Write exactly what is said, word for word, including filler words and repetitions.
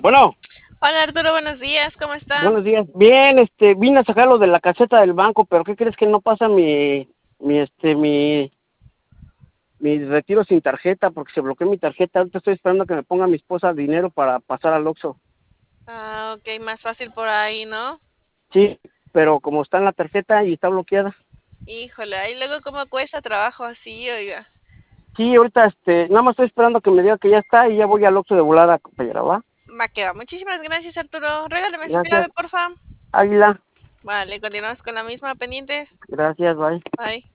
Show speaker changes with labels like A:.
A: Bueno,
B: Hola Arturo, buenos días, ¿cómo está?
A: buenos días. Bien, este, vine a sacarlo de la caseta del banco, pero ¿qué crees que no pasa mi, mi, este, mi, mi retiro sin tarjeta porque se bloqueó mi tarjeta? Ahorita estoy esperando que me ponga mi esposa dinero para pasar al Oxxo.
B: Ah, ok, más fácil por ahí, ¿no?
A: Sí, pero como está en la tarjeta y está bloqueada.
B: Híjole, ahí luego cómo cuesta trabajo así, oiga.
A: Sí, ahorita, este, nada más estoy esperando que me diga que ya está y ya voy al Oxxo de volada, compañera, ¿va?
B: Va que va. Muchísimas gracias Arturo. Regálame su
A: Gracias.
B: clave, porfa.
A: Águila.
B: Vale, continuamos con la misma pendientes.
A: Gracias, bye.
B: Bye.